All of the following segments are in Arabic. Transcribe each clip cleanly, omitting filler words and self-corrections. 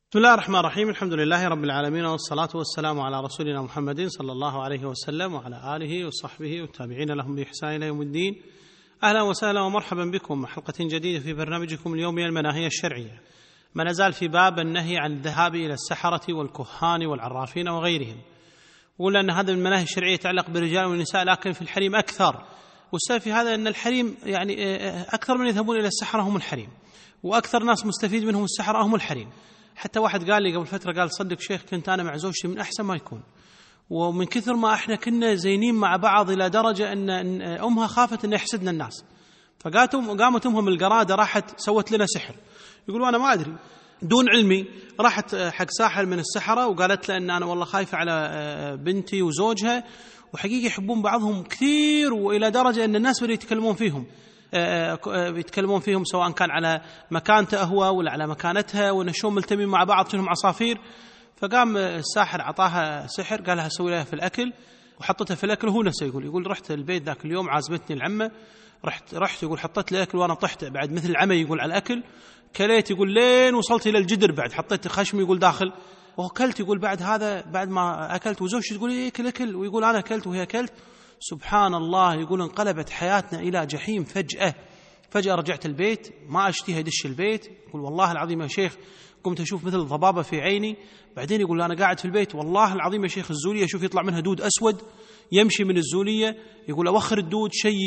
بسم الله الرحمن الرحيم. الحمد لله رب العالمين، والصلاة والسلام على رسولنا محمد صلى الله عليه وسلم وعلى آله وصحبه والتابعين لهم بإحسان إلى يوم الدين. أهلا وسهلا ومرحبا بكم مع حلقة جديدة في برنامجكم اليومي المناهي الشرعية. ما نزال في باب النهي عن الذهاب إلى السحرة والكهان والعرافين وغيرهم. وقلنا أن هذا المناهي الشرعية يتعلق بالرجال والنساء، لكن في الحريم أكثر. والسبب في هذا أن الحريم أكثر من يذهبون إلى السحرة هم الحريم، وأكثر ناس مستفيد منهم السحرة هم الحريم. حتى واحد قال لي قبل فترة، قال صدق شيخ كنت أنا مع زوجتي من أحسن ما يكون، ومن كثر ما إحنا كنا زينين مع بعض إلى درجة أن أمها خافت أن يحسدنا الناس، فقامت أمهم القرادة راحت سوت لنا سحر. يقولوا أنا ما أدري دون علمي، راحت حق ساحر من السحرة وقالت له أن أنا والله خايفة على بنتي وزوجها، وحقيقة يحبون بعضهم كثير، وإلى درجة أن الناس بدأوا يتكلمون فيهم سواء كان على مكانته هو ولا على مكانتها، ونشون ملتمين مع بعض كأنهم عصافير. فقام الساحر عطاها سحر، قال لها سوي لها في الأكل، وحطتها في الأكل. وهو نفسه يقول رحت البيت ذاك اليوم عازمتني العمة، رحت يقول حطيت لي الأكل وأنا طحت بعد مثل العمى يقول على الأكل، كليت يقول لين وصلت إلى الجدر، بعد حطيت خشمي يقول داخل وأكلت. يقول بعد هذا بعد ما أكلت وزوجتي تقول إيه أكل، ويقول أنا أكلت وهي أكلت. سبحان الله، يقول انقلبت حياتنا إلى جحيم فجأة رجعت البيت ما أشتهي أدش البيت. يقول والله العظيم يا شيخ قمت أشوف مثل ضبابة في عيني. بعدين يقول أنا قاعد في البيت والله العظيم يا شيخ الزولية أشوف يطلع منها دود أسود يمشي من الزولية. يقول أوخر الدود شيء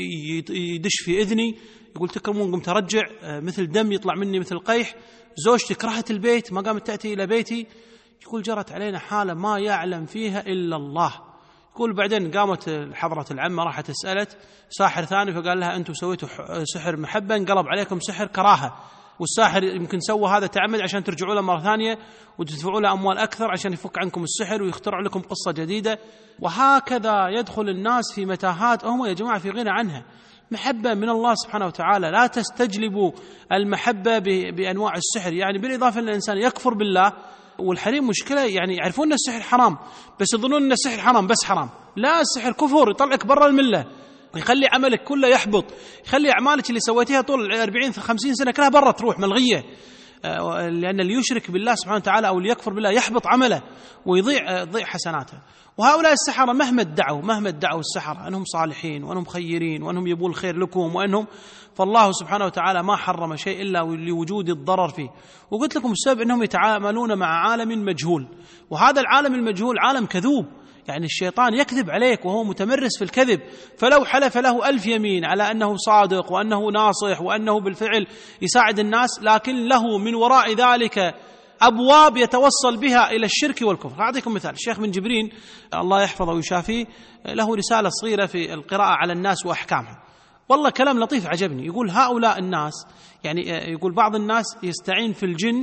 يدش في إذني. يقول تكرمون قمت أرجع مثل دم يطلع مني مثل قيح. زوجتي كرهت البيت ما قامت تأتي إلى بيتي. يقول جرت علينا حالة ما يعلم فيها إلا الله. يقول بعدين قامت حضرة العمة راحت سألت ساحر ثاني، فقال لها أنتم سويتوا سحر محبة، انقلب عليكم سحر كراهة، والساحر يمكن سوى هذا تعمد عشان ترجعوا له مرة ثانية وتدفعوا له أموال أكثر عشان يفك عنكم السحر ويخترع لكم قصة جديدة. وهكذا يدخل الناس في متاهات هم يا جماعة في غنى عنها. محبة من الله سبحانه وتعالى، لا تستجلبوا المحبة بأنواع السحر. يعني بالإضافة أن الإنسان يكفر بالله، والحريم مشكلة، يعني يعرفون أن السحر حرام بس يظنون أن السحر حرام بس حرام. لا، السحر كفر يطلعك برا الملة، يخلي عملك كله يحبط، يخلي أعمالك اللي سويتها طول 40-50 سنة كلها برا تروح ملغية. لأن اللي يشرك بالله سبحانه وتعالى أو اللي يكفر بالله يحبط عمله ويضيع حسناته. وهؤلاء السحرة مهما ادعوا السحرة أنهم صالحين وأنهم خيرين وأنهم يبون الخير لكم وأنهم، فالله سبحانه وتعالى ما حرم شيء إلا لوجود الضرر فيه. وقلت لكم السبب أنهم يتعاملون مع عالم مجهول، وهذا العالم المجهول عالم كذوب. يعني الشيطان يكذب عليك وهو متمرس في الكذب، فلو حلف له 1000 يمين على أنه صادق وأنه ناصح وأنه بالفعل يساعد الناس، لكن له من وراء ذلك أبواب يتوصل بها إلى الشرك والكفر. أعطيكم مثال، الشيخ بن جبرين الله يحفظه ويشافيه له رسالة صغيرة في القراءة على الناس وأحكامها. والله كلام لطيف عجبني. يقول هؤلاء الناس، يعني يقول بعض الناس يستعين في الجن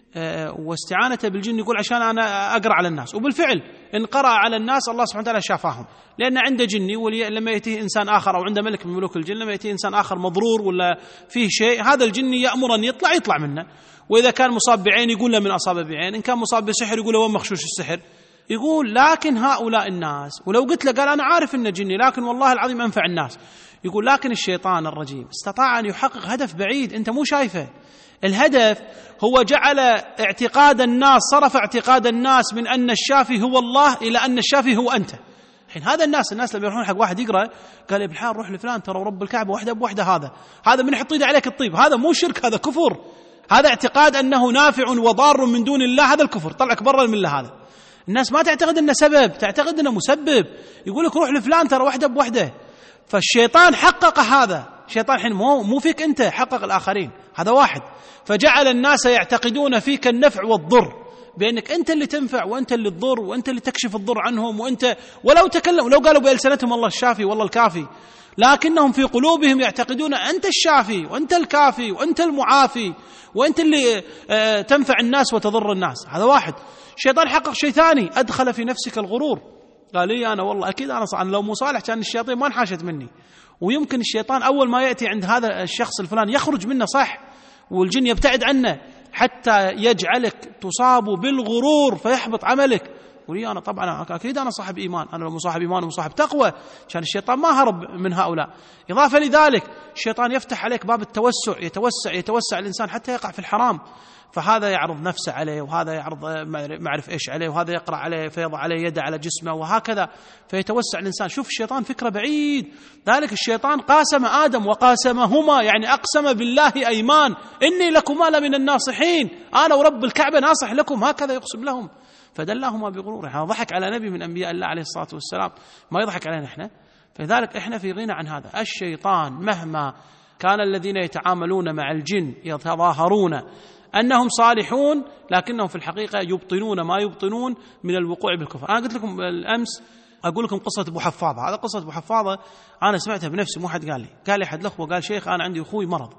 واستعانته بالجن يقول عشان أنا أقرأ على الناس، وبالفعل إن قرأ على الناس الله سبحانه وتعالى شافاهم، لأن عنده جني لما يأتيه إنسان آخر أو عنده ملك من ملوك الجن لما يأتيه إنسان آخر مضرور ولا فيه شيء، هذا الجني يأمر أن يطلع منه. وإذا كان مصاب بعين يقول له من أصاب بعين، إن كان مصاب بسحر يقول له وين مخشوش السحر. يقول لكن هؤلاء الناس، ولو قلت له قال أنا عارف إنه جني لكن والله العظيم أنفع الناس. يقول لكن الشيطان الرجيم استطاع أن يحقق هدف بعيد أنت مو شايفه. الهدف هو جعل اعتقاد الناس، صرف اعتقاد الناس من أن الشافي هو الله إلى أن الشافي هو أنت. حين هذا الناس لما يروحون حق واحد يقرأ قال ابن حار روح لفلان ترى رب الكعبة وحده بوحده، هذا من يحط يده عليك الطيب، هذا مو شرك، هذا كفر، هذا اعتقاد أنه نافع وضار من دون الله، هذا الكفر طلعك برا الملة. هذا الناس ما تعتقد أنه سبب، تعتقد أنه مسبب. يقول لك روح لفلان ترى وحده بوحده. فالشيطان حقق هذا، الشيطان حين مو فيك أنت، حقق الآخرين. هذا واحد، فجعل الناس يعتقدون فيك النفع والضر، بأنك أنت اللي تنفع وأنت اللي تضر وأنت اللي تكشف الضر عنهم، وأنت ولو تكلموا لو قالوا بألسنتهم الله الشافي والله الكافي، لكنهم في قلوبهم يعتقدون أنت الشافي وأنت الكافي وأنت المعافي وأنت اللي تنفع الناس وتضر الناس. هذا واحد. الشيطان حقق شيء ثاني، أدخل في نفسك الغرور. قال لي أنا والله أكيد أنا لو مو صالح كان الشياطين ما انحاشت مني. ويمكن الشيطان أول ما يأتي عند هذا الشخص الفلاني يخرج منه صح، والجن يبتعد عنه حتى يجعلك تصاب بالغرور فيحبط عملك. ولي أنا طبعا أكيد أنا صاحب إيمان، أنا لو صاحب إيمان وصاحب تقوى كان الشيطان ما هرب من هؤلاء. إضافة لذلك الشيطان يفتح عليك باب التوسع، يتوسع الإنسان حتى يقع في الحرام. فهذا يعرض نفسه عليه، وهذا يعرض ما أعرف إيش عليه، وهذا يقرأ عليه فيضع عليه يده على جسمه، وهكذا فيتوسع الإنسان. شوف الشيطان فكرة بعيد. ذلك الشيطان قاسم آدم وقاسمهما، يعني أقسم بالله أيمان إني لكما لمن الناصحين، أنا ورب الكعبة ناصح لكم، هكذا يقسم لهم فدلاهما بغرور. يعني ضحك على نبي من أنبياء الله عليه الصلاة والسلام، ما يضحك علينا إحنا. فلذلك إحنا في غنى عن هذا. الشيطان مهما كان الذين يتعاملون مع الجن يتظاهرون أنهم صالحون، لكنهم في الحقيقة يبطنون ما يبطنون من الوقوع بالكفر. أنا قلت لكم الأمس أقول لكم قصة أبو حفاظة. هذا قصة أبو حفاظة أنا سمعتها بنفسي، مو حد قال لي أحد الأخوة قال شيخ أنا عندي أخوي مرض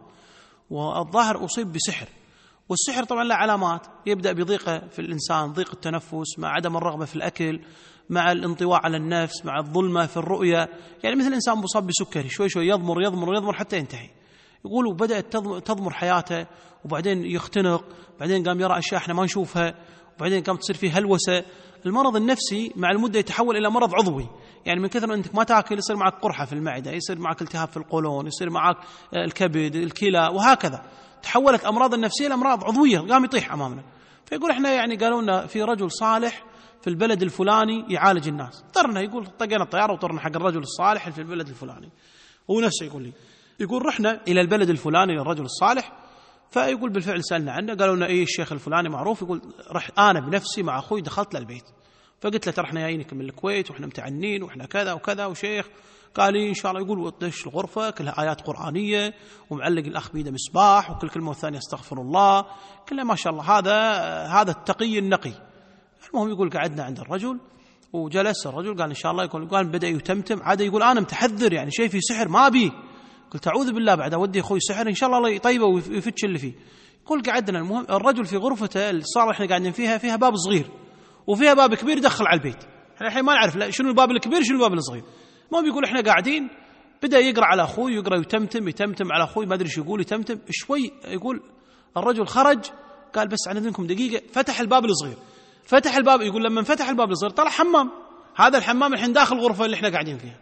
والظاهر أصيب بسحر، والسحر طبعا له علامات، يبدأ بضيقة في الإنسان، ضيق التنفس مع عدم الرغبة في الأكل مع الانطواء على النفس مع الظلمة في الرؤية، يعني مثل الإنسان مصاب بسكري شوي شوي يضمر يضمر يضمر حتى ينتهي. يقولوا بدأت تضمر حياته، وبعدين يختنق، بعدين قام يرى أشياء احنا ما نشوفها، وبعدين قام تصير فيه هلوسة. المرض النفسي مع المدة يتحول إلى مرض عضوي، يعني من كثر أنك ما تأكل يصير معك قرحة في المعدة، يصير معك التهاب في القولون، يصير معك الكبد الكلى، وهكذا تحولت أمراض النفسية لأمراض عضوية، قام يطيح أمامنا. فيقول احنا يعني قالوا لنا في رجل صالح في البلد الفلاني يعالج الناس، طرنا، يقول طقنا الطيارة وطرنا حق الرجل الصالح في البلد الفلاني. هو نفسه يقول لي، يقول رحنا إلى البلد الفلاني للرجل الصالح، فيقول بالفعل سألنا عنه، قالوا لنا إيه الشيخ الفلاني معروف. يقول رح أنا بنفسي مع أخوي دخلت للبيت، فقلت له ترى احنا جايينك من الكويت وإحنا متعنين وإحنا كذا وكذا وشيخ. قال لي إن شاء الله. يقول ودش الغرفة كلها آيات قرآنية ومعلق الأخ بيده مصباح وكل كلمة والثانية استغفر الله، كله ما شاء الله هذا التقي النقي. المهم يقول قعدنا عند الرجل وجلس الرجل، قال إن شاء الله، قال بدأ يتمتم، عاد يقول أنا متحذر يعني شيء في سحر ما أبي. قلت أعوذ بالله بعد أودي أخوي سحر إن شاء الله يطيبه ويفتش اللي فيه. يقول قعدنا. المهم الرجل في غرفته الصالة إحنا قاعدين فيها باب صغير وفيها باب كبير يدخل على البيت. إحنا الحين ما نعرف لا شنو الباب الكبير شنو الباب الصغير. المهم يقول إحنا قاعدين، بدأ يقرأ على أخوي، يقرأ يتمتم على أخوي، ما أدري شو يقول، يتمتم شوي. يقول الرجل خرج، قال بس عندكم دقيقة، فتح الباب الصغير، فتح الباب. يقول لما فتح الباب الصغير طلع حمام، هذا الحمام الحين داخل الغرفة اللي إحنا قاعدين فيها.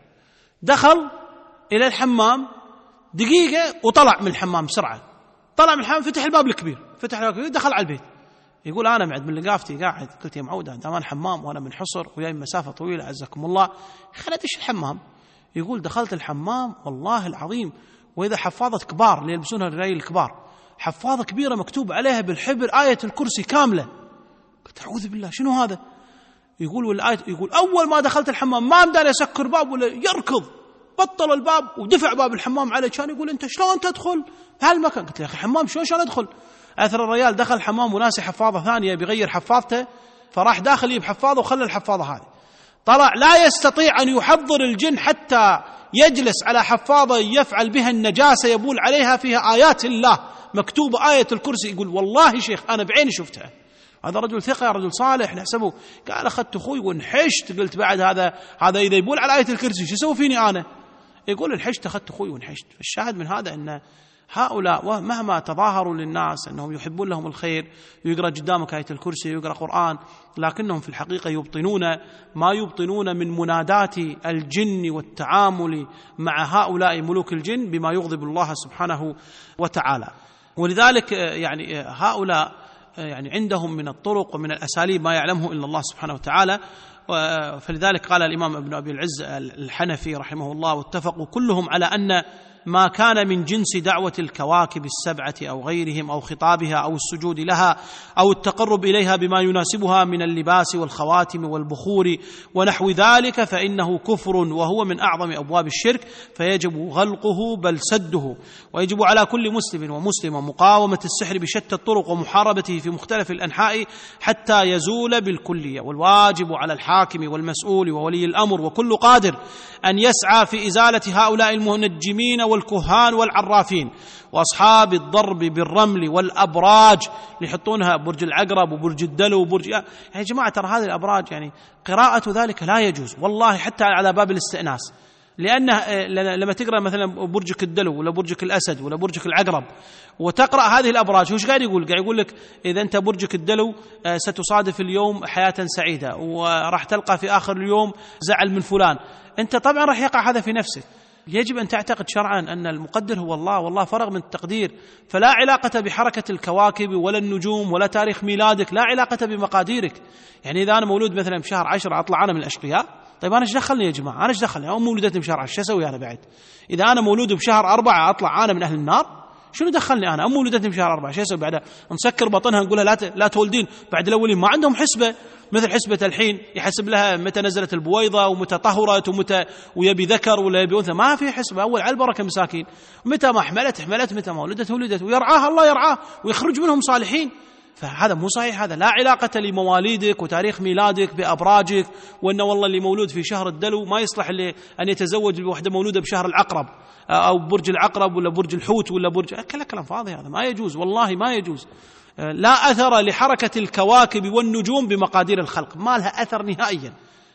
دخل إلى الحمام دقيقة وطلع من الحمام بسرعة، طلع من الحمام فتح الباب الكبير، دخل على البيت. يقول أنا بعد من لقافتي قاعد، قلت يا معود هذا ما الحمام وأنا من حصر وياي مسافة طويلة عزكم الله، خليت إيش الحمام. يقول دخلت الحمام والله العظيم وإذا حفاظة كبار اللي يلبسونها الرجال الكبار، حفاظة كبيرة مكتوب عليها بالحبر آية الكرسي كاملة. قلت أعوذ بالله شنو هذا. يقول والآية، يقول أول ما دخلت الحمام ما بدأ يسكر باب ولا يركض، بطل الباب ودفع باب الحمام عليه. كان يقول أنت شلون تدخل هالمكان؟ قلت له يا أخي حمام شلون أدخل؟ أثر الرجال دخل الحمام وناسي حفاظة ثانية بيغير حفاظته، فراح داخل يجيب حفاظة وخلى الحفاظة هذه. طلع لا يستطيع أن يحضر الجن حتى يجلس على حفاظة يفعل بها النجاسة يبول عليها فيها آيات الله مكتوبة آية الكرسي. يقول والله شيخ أنا بعيني شفتها. هذا رجل ثقة، رجل صالح نحسبه. قال أخذت أخوي ونحشت، قلت بعد هذا إذا يبول على آية الكرسي شو يسوي فيني أنا؟ يقول الحشت، أخذت أخوي ونحشت. فالشاهد من هذا أن هؤلاء مهما تظاهروا للناس أنهم يحبون لهم الخير، يقرأ قدامك آية الكرسي يقرأ قرآن، لكنهم في الحقيقة يبطنون ما يبطنون من منادات الجن والتعامل مع هؤلاء ملوك الجن بما يغضب الله سبحانه وتعالى. ولذلك يعني هؤلاء يعني عندهم من الطرق ومن الأساليب ما يعلمه إلا الله سبحانه وتعالى. فلذلك قال الإمام ابن أبي العز الحنفي رحمه الله واتفقوا كلهم على أن ما كان من جنس دعوة الكواكب السبعة أو غيرهم أو خطابها أو السجود لها أو التقرب إليها بما يناسبها من اللباس والخواتم والبخور ونحو ذلك فإنه كفر وهو من أعظم أبواب الشرك، فيجب غلقه بل سده. ويجب على كل مسلم ومسلمة مقاومة السحر بشتى الطرق ومحاربته في مختلف الأنحاء حتى يزول بالكلية. والواجب على الحاكم والمسؤول وولي الأمر وكل قادر أن يسعى في إزالة هؤلاء المنجمين والكهان والعرافين وأصحاب الضرب بالرمل والأبراج اللي يحطونها برج العقرب وبرج الدلو وبرج يا جماعة ترى هذه الأبراج يعني قراءة ذلك لا يجوز والله حتى على باب الاستئناس، لأنه لما تقرأ مثلا برجك الدلو ولا برجك الأسد ولا برجك العقرب وتقرأ هذه الأبراج وش قاعد يقول؟ قاعد يقول لك إذا أنت برجك الدلو ستصادف اليوم حياة سعيدة وراح تلقى في آخر اليوم زعل من فلان. أنت طبعا راح يقع هذا في نفسك. يجب أن تعتقد شرعا أن المقدر هو الله، والله فرغ من التقدير، فلا علاقة بحركة الكواكب ولا النجوم ولا تاريخ ميلادك، لا علاقة بمقاديرك. يعني إذا أنا مولود مثلا بشهر 10 أطلع أنا من الأشقياء، طيب أنا إيش دخلني يا جماعة؟ أنا إيش دخلني؟ أمي ولدتني بشهر 10 شو أسوي أنا بعد؟ إذا أنا مولود بشهر 4 أطلع أنا من أهل النار؟ شنو دخلني أنا؟ أمي ولدتني بشهر 4 شو أسوي بعدها؟ نسكر بطنها نقولها لا تولدين بعد الأولين؟ ما عندهم حسبة مثل حسبة الحين يحسب لها متى نزلت البويضة ومتى طهرت ومتى ويبي ذكر ولا يبي أنثى، ما في حسبة. أول على البركة مساكين، متى ما حملت، متى ما ولدت، ويرعاها الله يرعاه ويخرج منهم صالحين. فهذا مو صحيح، هذا لا علاقة لمواليدك وتاريخ ميلادك بأبراجك، وأن والله اللي مولود في شهر الدلو ما يصلح أن يتزوج بوحدة مولودة بشهر العقرب أو برج العقرب ولا برج الحوت ولا برج، كلام فاضي، هذا ما يجوز، والله ما يجوز. لا أثر لحركة الكواكب والنجوم بمقادير الخلق، ما لها أثر نهائيا.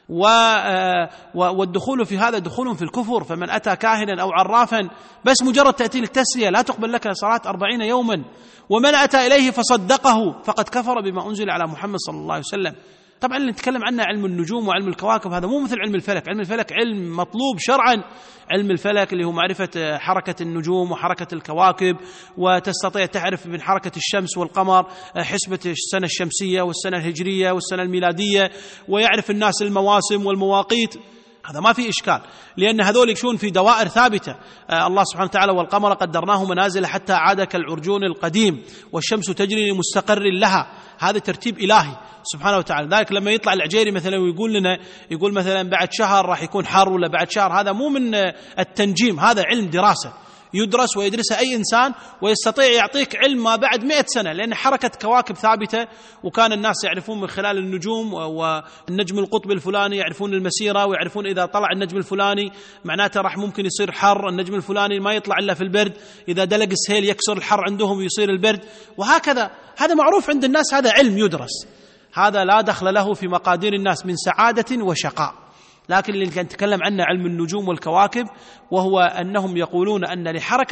والدخول في هذا دخول في الكفر. فمن أتى كاهنا أو عرافا بس مجرد تأتي التسلية لا تقبل لك صلاة 40 يوما، ومن أتى إليه فصدقه فقد كفر بما أنزل على محمد صلى الله عليه وسلم. طبعا اللي نتكلم عنه علم النجوم وعلم الكواكب هذا مو مثل علم الفلك. علم الفلك علم مطلوب شرعا، علم الفلك اللي هو معرفة حركة النجوم وحركة الكواكب، وتستطيع تعرف من حركة الشمس والقمر حسبة السنة الشمسية والسنة الهجرية والسنة الميلادية، ويعرف الناس المواسم والمواقيت. هذا ما في إشكال، لأن هذول يكشون في دوائر ثابتة. الله سبحانه وتعالى والقمر قدرناه منازل حتى عاد كالعرجون القديم، والشمس تجري لمستقر لها. هذا ترتيب إلهي سبحانه وتعالى. ذلك لما يطلع العجيري مثلا ويقول لنا، يقول مثلا بعد شهر راح يكون حر ولا بعد شهر، هذا مو من التنجيم، هذا علم دراسة يدرس ويدرسه أي إنسان ويستطيع يعطيك علم ما بعد 100 سنة، لأن حركة كواكب ثابتة، وكان الناس يعرفون من خلال النجوم والنجم القطبي الفلاني يعرفون المسيرة، ويعرفون إذا طلع النجم الفلاني معناته راح ممكن يصير حر، النجم الفلاني ما يطلع إلا في البرد، إذا دلق السهيل يكسر الحر عندهم ويصير البرد، وهكذا. هذا معروف عند الناس، هذا علم يدرس، هذا لا دخل له في مقادير الناس من سعادة وشقاء. لكن اللي نتكلم عنه علم النجوم والكواكب، وهو أنهم يقولون أن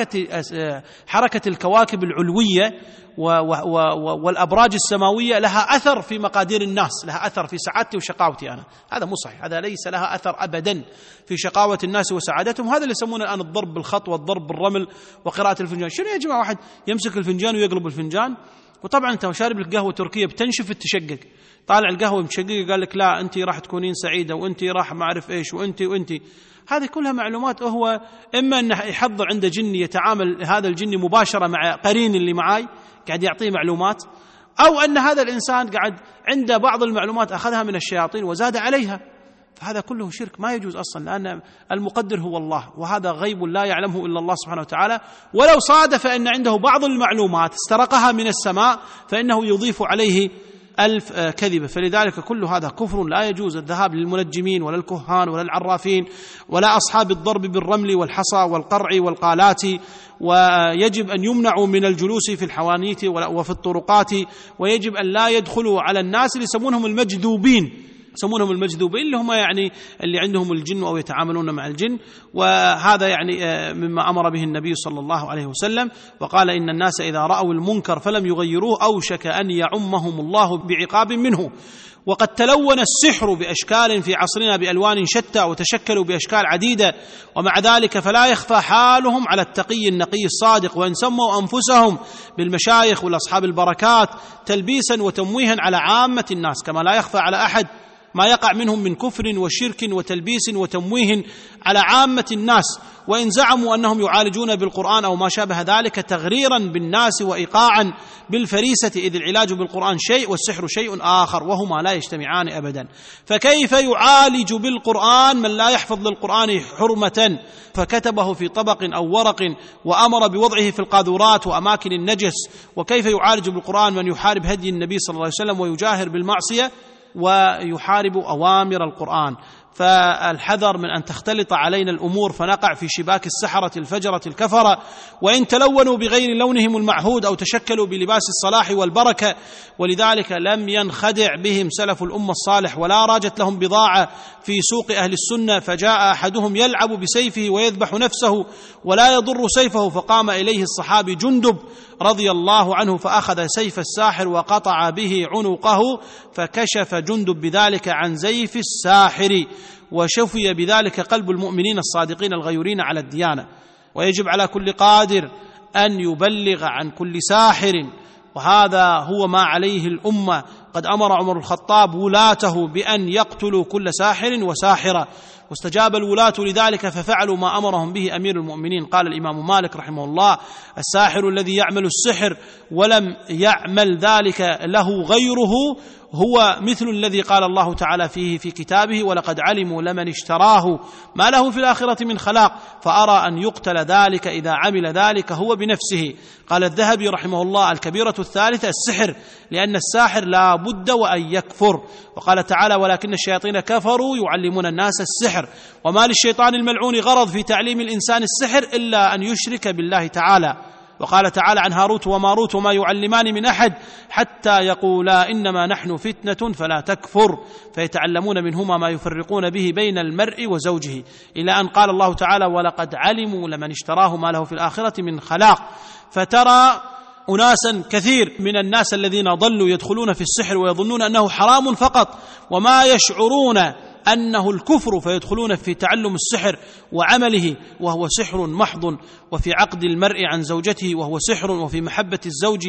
حركة الكواكب العلوية والأبراج السماوية لها أثر في مقادير الناس، لها أثر في سعادتي وشقاوتي أنا. هذا مو صحيح، هذا ليس لها أثر أبدا في شقاوة الناس وسعادتهم. هذا اللي يسمونه الآن الضرب بالخط والضرب بالرمل وقراءة الفنجان. شنو يا جماعة؟ واحد يمسك الفنجان ويقلب الفنجان، وطبعا أنت شارب القهوة التركية بتنشف التشقق، طالع القهوة مشققة قال لك لا أنت راح تكونين سعيدة وأنت راح ما أعرف إيش وأنت. هذه كلها معلومات. هو إما أنه يحضر عنده جني يتعامل هذا الجني مباشرة مع قرين اللي معاي قاعد يعطيه معلومات، أو أن هذا الإنسان قاعد عنده بعض المعلومات أخذها من الشياطين وزاد عليها. فهذا كله شرك ما يجوز أصلا، لأن المقدر هو الله، وهذا غيب لا يعلمه إلا الله سبحانه وتعالى. ولو صادف أن عنده بعض المعلومات استرقها من السماء فإنه يضيف عليه 1000 كذبة. فلذلك كل هذا كفر، لا يجوز الذهاب للمنجمين ولا الكهان ولا العرافين ولا أصحاب الضرب بالرمل والحصى والقرع والقالات، ويجب أن يمنعوا من الجلوس في الحوانيت وفي الطرقات، ويجب أن لا يدخلوا على الناس اللي يسمونهم المجذوبين، يسمونهم المجذوبين اللي هم يعني اللي عندهم الجن أو يتعاملون مع الجن. وهذا يعني مما أمر به النبي صلى الله عليه وسلم، وقال إن الناس إذا رأوا المنكر فلم يغيروه أوشك أن يعمهم الله بعقاب منه. وقد تلون السحر بأشكال في عصرنا بألوان شتى، وتشكلوا بأشكال عديدة، ومع ذلك فلا يخفى حالهم على التقي النقي الصادق، وإن سموا أنفسهم بالمشايخ والأصحاب البركات تلبيسا وتمويها على عامة الناس، كما لا يخفى على أحد ما يقع منهم من كفر وشرك وتلبيس وتمويه على عامة الناس، وإن زعموا أنهم يعالجون بالقرآن أو ما شابه ذلك تغريرا بالناس وإيقاعا بالفريسة، إذ العلاج بالقرآن شيء والسحر شيء آخر، وهما لا يجتمعان أبدا. فكيف يعالج بالقرآن من لا يحفظ للقرآن حرمة فكتبه في طبق أو ورق وأمر بوضعه في القاذورات وأماكن النجس؟ وكيف يعالج بالقرآن من يحارب هدي النبي صلى الله عليه وسلم ويجاهر بالمعصية ويحارب أوامر القرآن؟ فالحذر من أن تختلط علينا الأمور فنقع في شباك السحرة الفجرة الكفرة، وإن تلونوا بغير لونهم المعهود أو تشكلوا بلباس الصلاح والبركة. ولذلك لم ينخدع بهم سلف الأمة الصالح، ولا راجت لهم بضاعة في سوق أهل السنة، فجاء أحدهم يلعب بسيفه ويذبح نفسه ولا يضر سيفه، فقام إليه الصحابي جندب رضي الله عنه فأخذ سيف الساحر وقطع به عنقه، فكشف جندب بذلك عن زيف الساحر، وشفي بذلك قلب المؤمنين الصادقين الغيورين على الديانة. ويجب على كل قادر أن يبلغ عن كل ساحر، وهذا هو ما عليه الأمة. قد أمر عمر الخطاب ولاته بأن يقتلوا كل ساحر وساحرة، واستجاب الولاة لذلك ففعلوا ما أمرهم به أمير المؤمنين. قال الإمام مالك رحمه الله: الساحر الذي يعمل السحر ولم يعمل ذلك له غيره هو مثل الذي قال الله تعالى فيه في كتابه: ولقد علموا لمن اشتراه ما له في الآخرة من خلاق، فأرى أن يقتل ذلك إذا عمل ذلك هو بنفسه. قال الذهبي رحمه الله: الكبيرة الثالثة السحر، لأن الساحر لا بد وأن يكفر. وقال تعالى: ولكن الشياطين كفروا يعلمون الناس السحر. وما للشيطان الملعون غرض في تعليم الإنسان السحر إلا أن يشرك بالله تعالى. وقال تعالى عن هاروت وماروت: وما يعلمان من أحد حتى يقولا إنما نحن فتنة فلا تكفر، فيتعلمون منهما ما يفرقون به بين المرء وزوجه، إلى أن قال الله تعالى: ولقد علموا لمن اشتراه ما له في الآخرة من خلاق. فترى أناسا كثير من الناس الذين ضلوا يدخلون في السحر ويظنون أنه حرام فقط، وما يشعرون أنه الكفر، فيدخلون في تعلم السحر وعمله وهو سحر محض، وفي عقد المرء عن زوجته وهو سحر، وفي محبة الزوج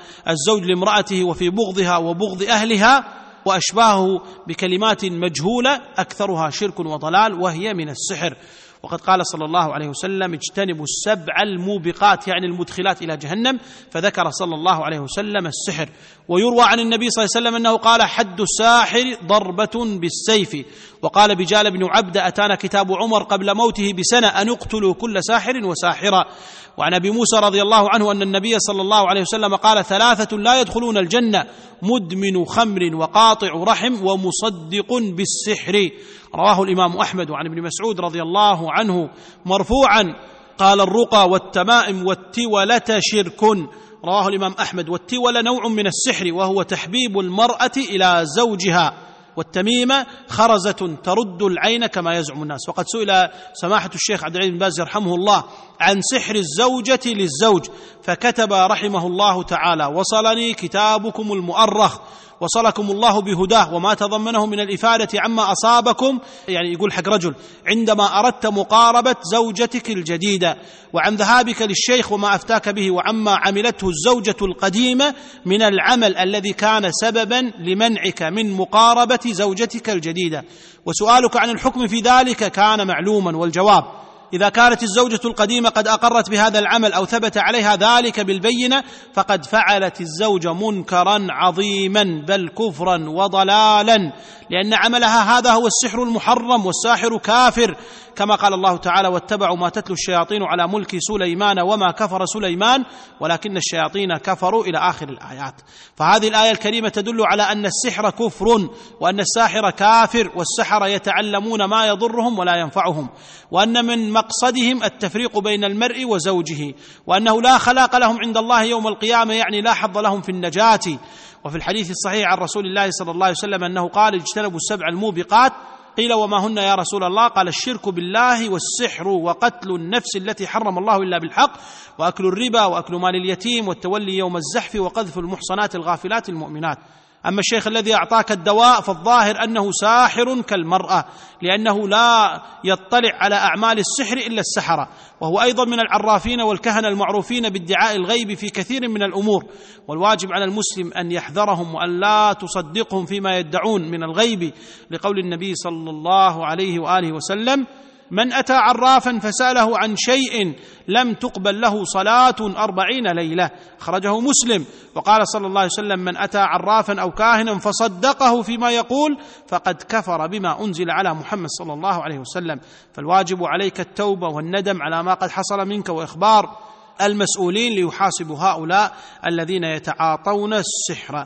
لامرأته، وفي بغضها وبغض أهلها، وأشباهه بكلمات مجهولة أكثرها شرك وضلال وهي من السحر. وقد قال صلى الله عليه وسلم: اجتنبوا السبع الموبقات، يعني المدخلات إلى جهنم، فذكر صلى الله عليه وسلم السحر. ويروى عن النبي صلى الله عليه وسلم أنه قال: حد الساحر ضربة بالسيف. وقال بجال بن عبد: أتانا كتاب عمر قبل موته بسنة أن اقتلوا كل ساحر وساحرة. وعن أبي موسى رضي الله عنه أن النبي صلى الله عليه وسلم قال: ثلاثة لا يدخلون الجنة: مدمن خمر، وقاطع رحم، ومصدق بالسحر. رواه الإمام أحمد. وعن ابن مسعود رضي الله عنه مرفوعا قال: الرقى والتمائم والتولة شرك. رواه الإمام أحمد. والتولة نوع من السحر، وهو تحبيب المرأة إلى زوجها، والتميمة خرزة ترد العين كما يزعم الناس. وقد سئل سماحة الشيخ عبد العزيز بن باز يرحمه الله عن سحر الزوجة للزوج، فكتب رحمه الله تعالى: وصلني كتابكم المؤرخ، وصلكم الله بهداه، وما تضمنه من الإفادة عما أصابكم، يعني يقول حق رجل، عندما أردت مقاربة زوجتك الجديدة، وعن ذهابك للشيخ وما أفتاك به، وعما عملته الزوجة القديمة من العمل الذي كان سببا لمنعك من مقاربة زوجتك الجديدة، وسؤالك عن الحكم في ذلك كان معلوما. والجواب: إذا كانت الزوجة القديمة قد أقرت بهذا العمل أو ثبت عليها ذلك بالبينة، فقد فعلت الزوجة منكرا عظيما، بل كفرا وضلالا، لأن عملها هذا هو السحر المحرم، والساحر كافر، كما قال الله تعالى: واتبعوا ما تتلو الشياطين على ملك سليمان وما كفر سليمان ولكن الشياطين كفروا، إلى آخر الآيات. فهذه الآية الكريمة تدل على أن السحر كفر، وأن الساحر كافر، والسحرة يتعلمون ما يضرهم ولا ينفعهم، وأن من مقصدهم التفريق بين المرء وزوجه، وأنه لا خلاق لهم عند الله يوم القيامة، يعني لا حظ لهم في النجاة. وفي الحديث الصحيح عن رسول الله صلى الله عليه وسلم أنه قال: اجتنبوا السبع الموبقات. قيل: وما هن يا رسول الله؟ قال: الشرك بالله، والسحر، وقتل النفس التي حرم الله إلا بالحق، وأكل الربا، وأكل مال اليتيم، والتولي يوم الزحف، وقذف المحصنات الغافلات المؤمنات. أما الشيخ الذي أعطاك الدواء فالظاهر أنه ساحر كالمرأة، لأنه لا يطلع على أعمال السحر إلا السحرة، وهو أيضا من العرافين والكهنة المعروفين بادعاء الغيب في كثير من الأمور، والواجب على المسلم أن يحذرهم وأن لا تصدقهم فيما يدعون من الغيب، لقول النبي صلى الله عليه وآله وسلم: من أتى عرافا فسأله عن شيء لم تقبل له صلاة 40 ليلة. أخرجه مسلم. وقال صلى الله عليه وسلم: من أتى عرافا أو كاهنا فصدقه فيما يقول فقد كفر بما أنزل على محمد صلى الله عليه وسلم. فالواجب عليك التوبة والندم على ما قد حصل منك، وإخبار المسؤولين ليحاسبوا هؤلاء الذين يتعاطون السحر.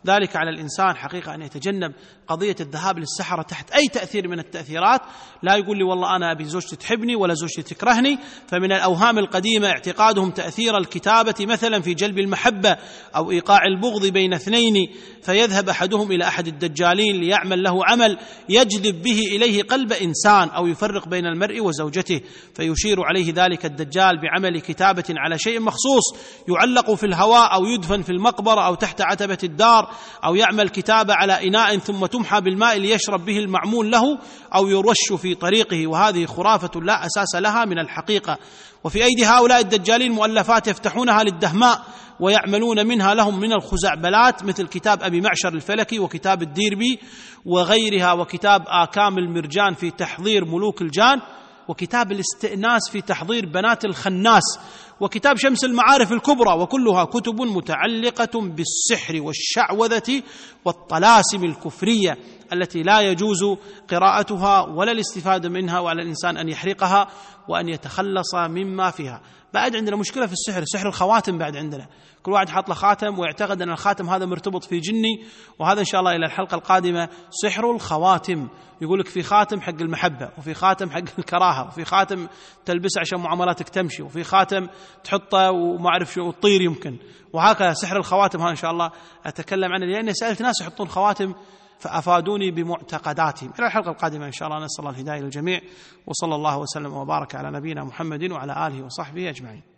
ذلك على الإنسان حقيقة أن يتجنب قضية الذهاب للسحرة تحت أي تأثير من التأثيرات. لا يقول لي والله أنا أبي زوجتي تحبني ولا زوجتي تكرهني. فمن الأوهام القديمة اعتقادهم تأثير الكتابة مثلا في جلب المحبة أو إيقاع البغض بين اثنين، فيذهب أحدهم إلى أحد الدجالين ليعمل له عمل يجذب به إليه قلب إنسان أو يفرق بين المرء وزوجته، فيشير عليه ذلك الدجال بعمل كتابة على شيء مخصوص يعلق في الهواء أو يدفن في المقبرة أو تحت عتبة الدار، أو يعمل كتابة على إناء ثم تمحى بالماء ليشرب به المعمول له أو يرش في طريقه، وهذه خرافة لا أساس لها من الحقيقة. وفي أيدي هؤلاء الدجالين مؤلفات يفتحونها للدهماء ويعملون منها لهم من الخزعبلات، مثل كتاب أبي معشر الفلكي وكتاب الديربي وغيرها، وكتاب آكام المرجان في تحضير ملوك الجان، وكتاب الاستئناس في تحضير بنات الخناس، وكتاب شمس المعارف الكبرى، وكلها كتب متعلقة بالسحر والشعوذة والطلاسم الكفرية التي لا يجوز قراءتها ولا الاستفادة منها، وعلى الإنسان أن يحرقها وأن يتخلص مما فيها. بعد عندنا مشكلة في السحر، سحر الخواتم. بعد عندنا كل واحد حاط له خاتم ويعتقد أن الخاتم هذا مرتبط في جني، وهذا إن شاء الله إلى الحلقة القادمة سحر الخواتم. يقول لك في خاتم حق المحبة، وفي خاتم حق الكراهة، وفي خاتم تلبسه عشان معاملاتك تمشي، وفي خاتم تحطه وما أعرف شو وتطير يمكن، وهكذا سحر الخواتم. ها إن شاء الله أتكلم عنه، لأني سألت ناس يحطون خواتم فأفادوني بمعتقداتهم. إلى الحلقة القادمة إن شاء الله، نسأل الله الهداية للجميع، وصلى الله وسلم وبارك على نبينا محمد وعلى آله وصحبه أجمعين.